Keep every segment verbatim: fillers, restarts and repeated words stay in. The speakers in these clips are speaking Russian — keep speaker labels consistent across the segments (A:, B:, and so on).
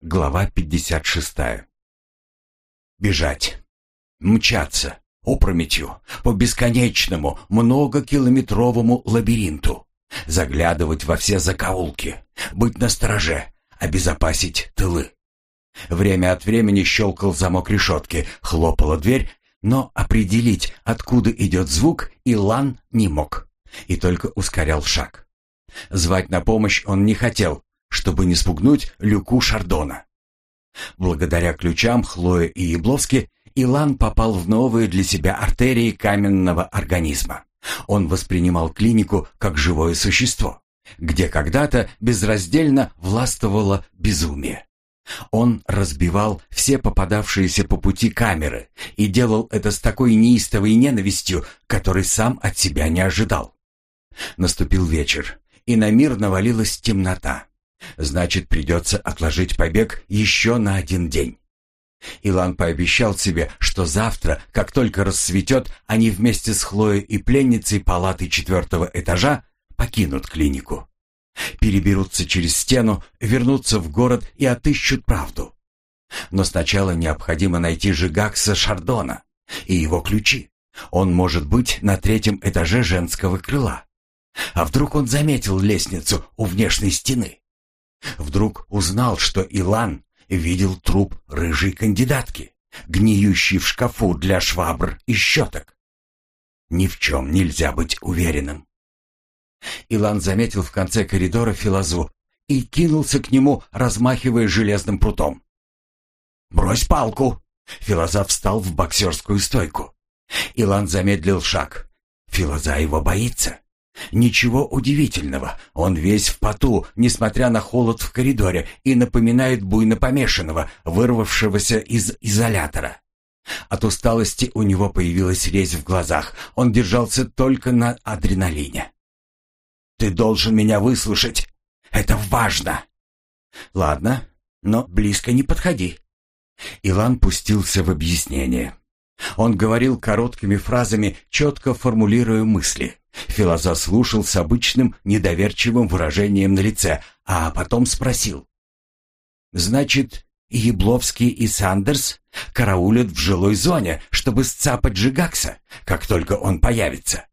A: Глава пятьдесят шестая. Бежать. Мчаться. Опрометью. По бесконечному, многокилометровому лабиринту. Заглядывать во все закоулки. Быть настороже. Обезопасить тылы. Время от времени щелкал замок решетки, хлопала дверь, но определить, откуда идет звук, Илан не мог. И только ускорял шаг. Звать на помощь он не хотел, чтобы не спугнуть Люку Шардона. Благодаря ключам Хлои и Ябловски Илан попал в новые для себя артерии каменного организма. Он воспринимал клинику как живое существо, где когда-то безраздельно властвовало безумие. Он разбивал все попадавшиеся по пути камеры и делал это с такой неистовой ненавистью, которой сам от себя не ожидал. Наступил вечер, и на мир навалилась темнота. Значит, придется отложить побег еще на один день. Илан пообещал себе, что завтра, как только рассветет, они вместе с Хлоей и пленницей палаты четвертого этажа покинут клинику. Переберутся через стену, вернутся в город и отыщут правду. Но сначала необходимо найти Жигакса Шардона и его ключи. Он может быть на третьем этаже женского крыла. А вдруг он заметил лестницу у внешней стены? Вдруг узнал, что Илан видел труп рыжей кандидатки, гниющей в шкафу для швабр и щеток. Ни в чем нельзя быть уверенным. Илан заметил в конце коридора Филазу и кинулся к нему, размахивая железным прутом. «Брось палку!» Филаза встал в боксерскую стойку. Илан замедлил шаг. Филаза его боится. Ничего удивительного, он весь в поту, несмотря на холод в коридоре, и напоминает буйно помешанного, вырвавшегося из изолятора. От усталости у него появилась резь в глазах, он держался только на адреналине. «Ты должен меня выслушать, это важно!» «Ладно, но близко не подходи». Илан пустился в объяснение. Он говорил короткими фразами, четко формулируя мысли. Филаза слушал с обычным недоверчивым выражением на лице, а потом спросил. «Значит, Ябловский и Сандерс караулят в жилой зоне, чтобы сцапать Жигакса, как только он появится?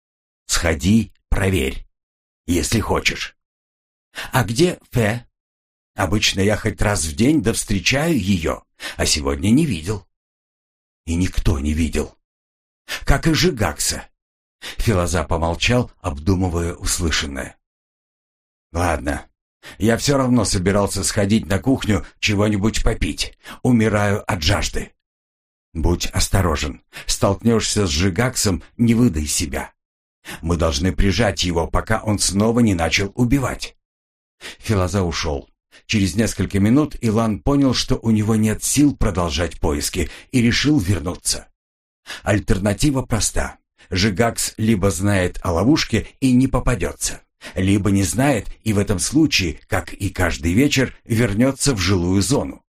A: Сходи, проверь, если хочешь». «А где Фе? Обычно я хоть раз в день да встречаю ее, а сегодня не видел». «И никто не видел. Как и Жигакса». Филаза помолчал, обдумывая услышанное. «Ладно, я все равно собирался сходить на кухню чего-нибудь попить. Умираю от жажды. Будь осторожен. Столкнешься с Жигаксом, не выдай себя. Мы должны прижать его, пока он снова не начал убивать». Филаза ушел. Через несколько минут Илан понял, что у него нет сил продолжать поиски, и решил вернуться. Альтернатива проста. Жигакс либо знает о ловушке и не попадется, либо не знает и в этом случае, как и каждый вечер, вернется в жилую зону.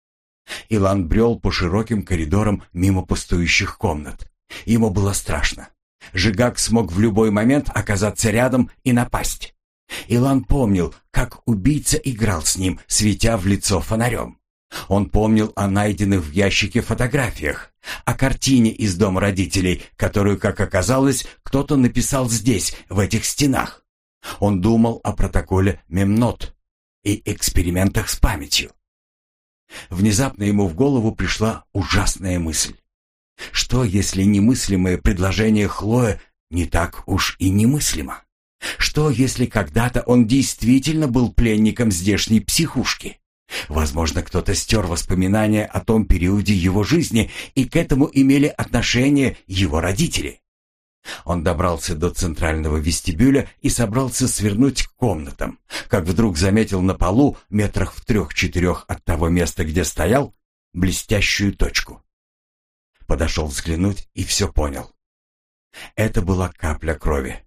A: Илан брел по широким коридорам мимо пустующих комнат. Ему было страшно. Жигакс мог в любой момент оказаться рядом и напасть. Илан помнил, как убийца играл с ним, светя в лицо фонарем. Он помнил о найденных в ящике фотографиях, о картине из дома родителей, которую, как оказалось, кто-то написал здесь, в этих стенах. Он думал о протоколе Мемнот и экспериментах с памятью. Внезапно ему в голову пришла ужасная мысль. Что, если немыслимое предложение Хлои не так уж и немыслимо? Что, если когда-то он действительно был пленником здешней психушки? Возможно, кто-то стер воспоминания о том периоде его жизни, и к этому имели отношение его родители. Он добрался до центрального вестибюля и собрался свернуть к комнатам, как вдруг заметил на полу, метрах в трех-четырех от того места, где стоял, блестящую точку. Подошел взглянуть и все понял. Это была капля крови.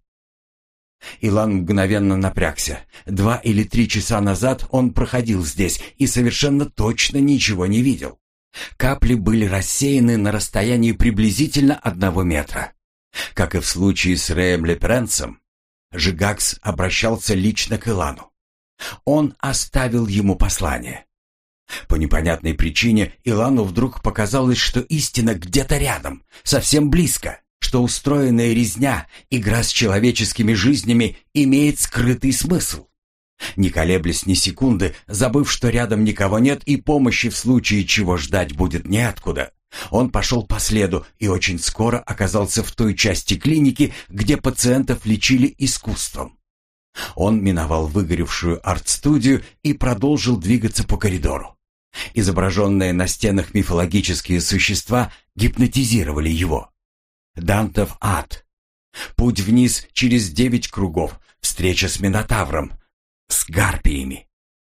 A: Илан мгновенно напрягся. Два или три часа назад он проходил здесь и совершенно точно ничего не видел. Капли были рассеяны на расстоянии приблизительно одного метра. Как и в случае с Рэем Леперенсом, Жигакс обращался лично к Илану. Он оставил ему послание. По непонятной причине Илану вдруг показалось, что истина где-то рядом, совсем близко, что устроенная резня, игра с человеческими жизнями имеет скрытый смысл. Не колеблясь ни секунды, забыв, что рядом никого нет и помощи в случае чего ждать будет неоткуда, он пошел по следу и очень скоро оказался в той части клиники, где пациентов лечили искусством. Он миновал выгоревшую арт-студию и продолжил двигаться по коридору. Изображенные на стенах мифологические существа гипнотизировали его. Дантов ад. Путь вниз через девять кругов, встреча с Минотавром, с гарпиями.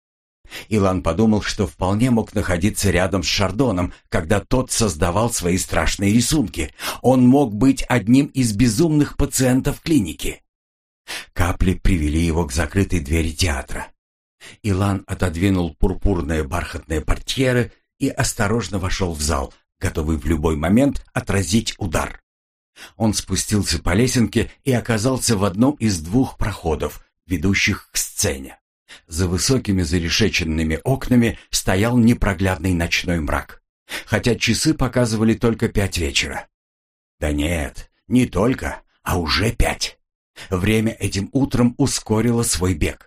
A: Илан подумал, что вполне мог находиться рядом с Шардоном, когда тот создавал свои страшные рисунки. Он мог быть одним из безумных пациентов клиники. Капли привели его к закрытой двери театра. Илан отодвинул пурпурные бархатные портьеры и осторожно вошел в зал, готовый в любой момент отразить удар. Он спустился по лесенке и оказался в одном из двух проходов, ведущих к сцене. За высокими зарешеченными окнами стоял непроглядный ночной мрак, хотя часы показывали только пять вечера. Да нет, не только, а уже пять. Время этим утром ускорило свой бег.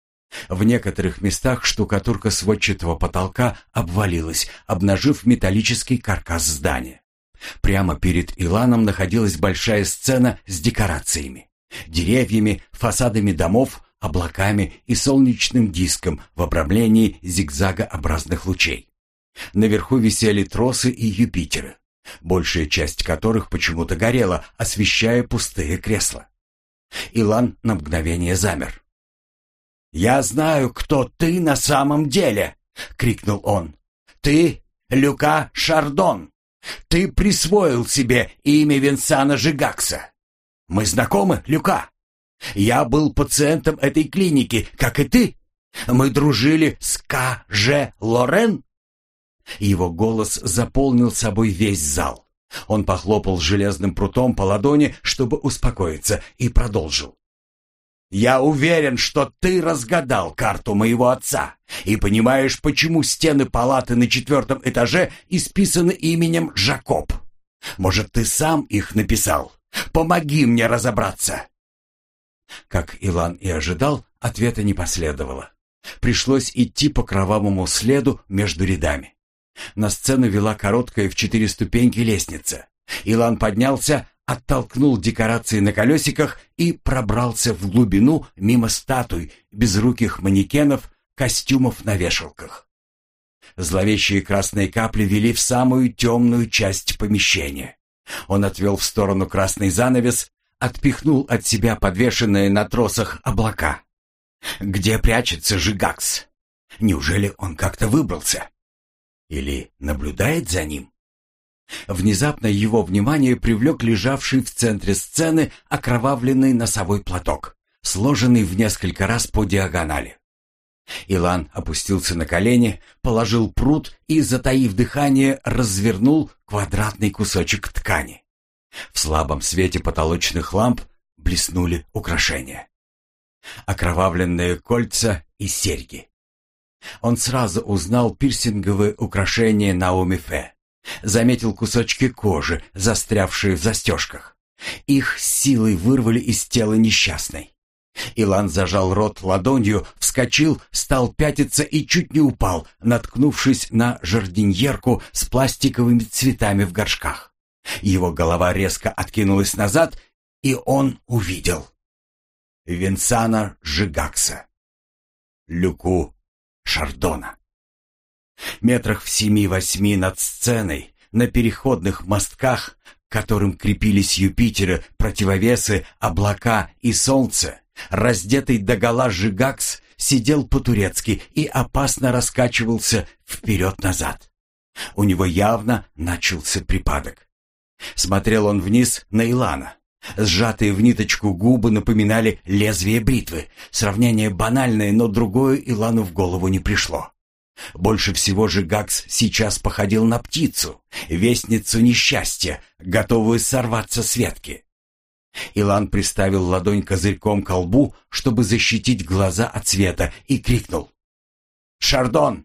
A: В некоторых местах штукатурка сводчатого потолка обвалилась, обнажив металлический каркас здания. Прямо перед Иланом находилась большая сцена с декорациями, деревьями, фасадами домов, облаками и солнечным диском в обрамлении зигзагообразных лучей. Наверху висели тросы и Юпитеры, большая часть которых почему-то горела, освещая пустые кресла. Илан на мгновение замер. «Я знаю, кто ты на самом деле!» — крикнул он. «Ты Люка Шардон! Ты присвоил себе имя Венсана Жигакса! Мы знакомы, Люка? Я был пациентом этой клиники, как и ты. Мы дружили с К Ж Лорен». Его голос заполнил собой весь зал. Он похлопал железным прутом по ладони, чтобы успокоиться, и продолжил. «Я уверен, что ты разгадал карту моего отца и понимаешь, почему стены палаты на четвертом этаже исписаны именем Жакоб. Может, ты сам их написал? Помоги мне разобраться!» Как Илан и ожидал, ответа не последовало. Пришлось идти по кровавому следу между рядами. На сцену вела короткая в четыре ступеньки лестница. Илан поднялся, оттолкнул декорации на колесиках и пробрался в глубину мимо статуй, безруких манекенов, костюмов на вешалках. Зловещие красные капли вели в самую темную часть помещения. Он отвел в сторону красный занавес, отпихнул от себя подвешенные на тросах облака. Где прячется Жигакс? Неужели он как-то выбрался? Или наблюдает за ним? Внезапно его внимание привлек лежавший в центре сцены окровавленный носовой платок, сложенный в несколько раз по диагонали. Илан опустился на колени, положил прут и, затаив дыхание, развернул квадратный кусочек ткани. В слабом свете потолочных ламп блеснули украшения. Окровавленные кольца и серьги. Он сразу узнал пирсинговые украшения Наоми Фе. Заметил кусочки кожи, застрявшие в застежках. Их силой вырвали из тела несчастной. Илан зажал рот ладонью, вскочил, стал пятиться и чуть не упал, наткнувшись на жардиньерку с пластиковыми цветами в горшках. Его голова резко откинулась назад, и он увидел Венсана Жигакса, Люку Шардона. Метрах в семи-восьми над сценой, на переходных мостках, к которым крепились Юпитеры, противовесы, облака и солнце, раздетый догола Жигакс сидел по-турецки и опасно раскачивался вперед-назад. У него явно начался припадок. Смотрел он вниз на Илана. Сжатые в ниточку губы напоминали лезвие бритвы. Сравнение банальное, но другое Илану в голову не пришло. Больше всего Жигакс сейчас походил на птицу, вестницу несчастья, готовую сорваться с ветки. Илан приставил ладонь козырьком к лбу, чтобы защитить глаза от света, и крикнул: «Шардон,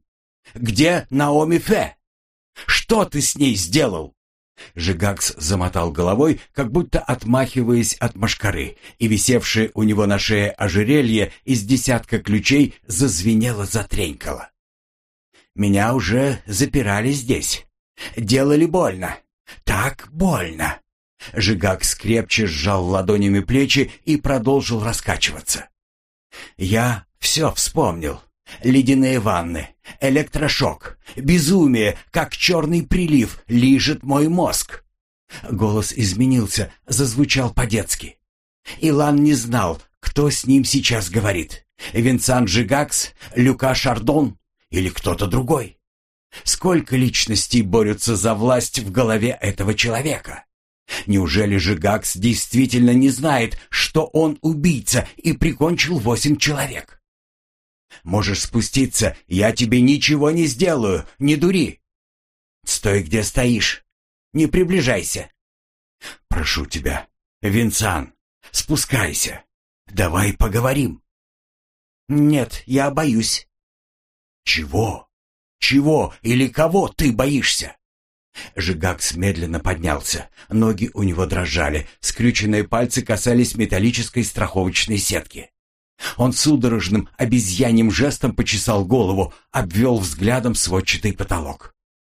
A: Где Наоми Фе? Что ты с ней сделал?» Жигакс замотал головой, как будто отмахиваясь от мошкары, и висевшее у него на шее ожерелье из десятка ключей зазвенело-затренькало. «Меня уже запирали здесь. Делали больно. Так больно». Жигакс крепче сжал ладонями плечи и продолжил раскачиваться. «Я все вспомнил. Ледяные ванны, электрошок, безумие, как черный прилив, лижет мой мозг». Голос изменился, зазвучал по-детски. Илан не знал, кто с ним сейчас говорит. Винсан Жигакс, Люка Шардон или кто-то другой. Сколько личностей борются за власть в голове этого человека? Неужели Жигакс действительно не знает, что он убийца и прикончил восемь человек? «Можешь спуститься, я тебе ничего не сделаю, не дури. Стой, где стоишь, не приближайся. Прошу тебя, Винсан, спускайся, давай поговорим». «Нет, я боюсь». «Чего? Чего или кого ты боишься?» Жигакс медленно поднялся, ноги у него дрожали, скрюченные пальцы касались металлической страховочной сетки. Он судорожным обезьяньим жестом почесал голову, обвел взглядом сводчатый потолок.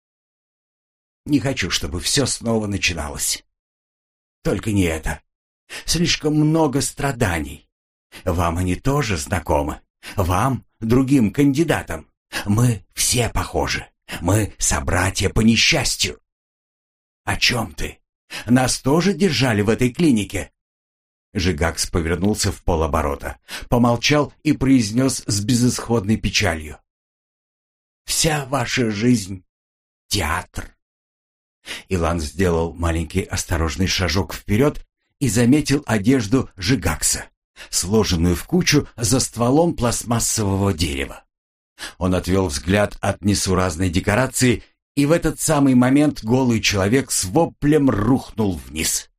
A: «Не хочу, чтобы все снова начиналось. Только не это. Слишком много страданий. Вам они тоже знакомы. Вам, другим кандидатам. Мы все похожи. Мы собратья по несчастью». «О чем ты? Нас тоже держали в этой клинике?» Жигакс повернулся в полоборота, помолчал и произнес с безысходной печалью: «Вся ваша жизнь — театр». Илан сделал маленький осторожный шажок вперед и заметил одежду Жигакса, сложенную в кучу за стволом пластмассового дерева. Он отвел взгляд от несуразной декорации, и в этот самый момент голый человек с воплем рухнул вниз.